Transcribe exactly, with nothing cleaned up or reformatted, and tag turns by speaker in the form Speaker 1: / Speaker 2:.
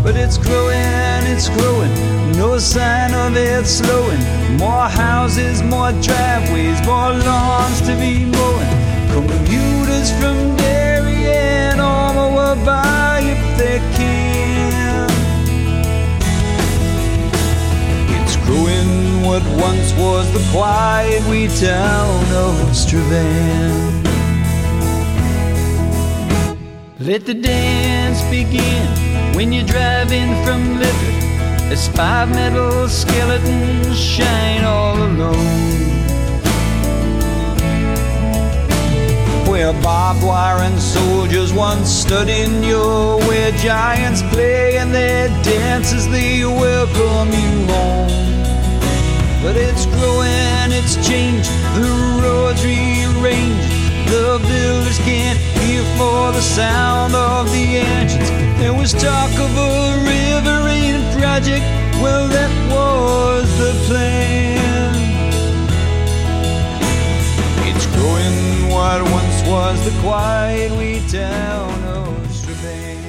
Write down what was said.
Speaker 1: but it's growing, it's growing, no sign of it slowing. More houses, more driveways, more lawns to be mowing. Commuters from Derry and Alma will buy if they can. It's growing what once was the quiet wee town of Strabane. Let the dance begin when you drive in from Lifford, as five metal skeletons shine all alone. Where barbed wire and soldiers once stood in your way, giants play and their dances, they welcome you home. But it's growing, it's changed, the roads rearranged, the builders can't hear for the sound of the engines. There was talk of a riverine project, well that was the plan. It's growing what once was the quiet wee town of Strabane.